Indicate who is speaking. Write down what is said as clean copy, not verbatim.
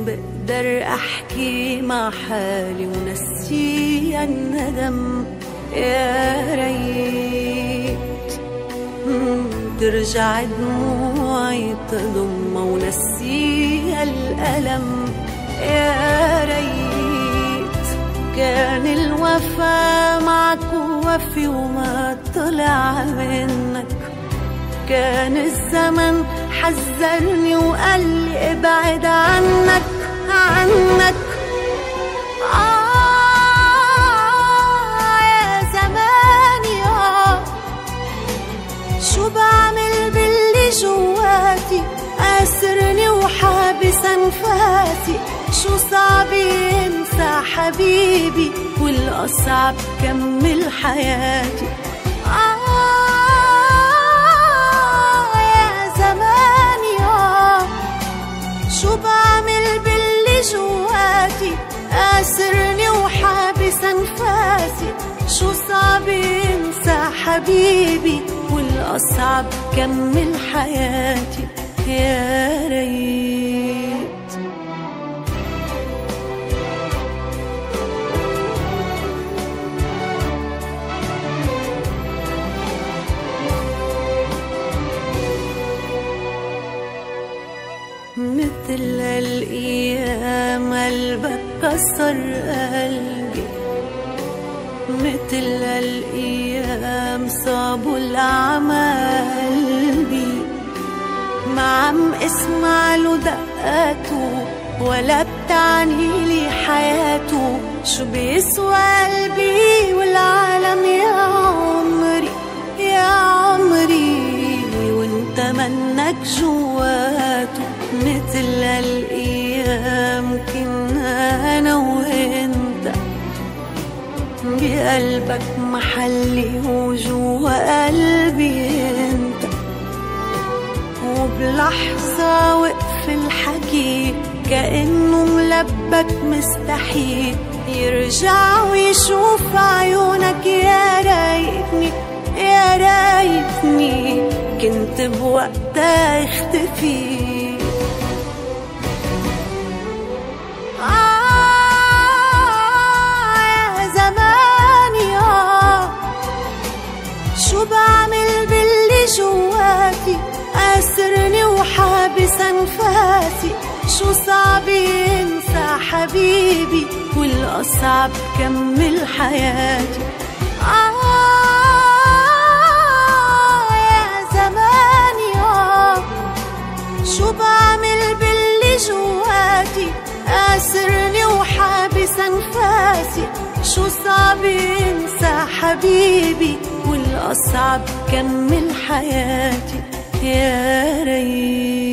Speaker 1: بقدر أحكي مع حالي ونسي الندم. يا ريت ترجع دموعي تضم ونسي الألم. يا ريت كان الوفا معك وفي وما طلع منك. كان الزمن حذرني وقال لي ابعد عنك عنك. يا زماني شو بعمل باللي جواتي؟ قاسرني وحابس انفاسي. شو صعب ينسى حبيبي والأصعب كمل حياتي. شو بعمل باللي جواتي؟ قاسرني وحابس انفاسي. شو صعب ينسى حبيبي والأصعب كمل حياتي. يا ريت مثل الأيام قلبك كسر قلبي. مثل الأيام صابوا العمى قلبي. ما عم اسمع له دقاته ولا بتعني لي حياته. شو بيسوى قلبي والعالم يا عمري يا عمري وانت منك جواته. مثل الأيام كنا أنا وإنت بقلبك محلي وجوا قلبي انت. وبلحظة وقف الحكي كأنه ملبك مستحيل يرجع ويشوف عيونك. يا ريتني يا ريتني كنت بوقتها اختفي. شو بعمل باللي جواتي؟ قاسرني وحابس انفاسي. شو صعب ينسى حبيبي والأصعب كمل حياتي. يا زماني شو بعمل باللي جواتي؟ قاسرني وحابس انفاسي. شو صعب ينسى حبيبي والأصعب كمل حياتي. يا ريت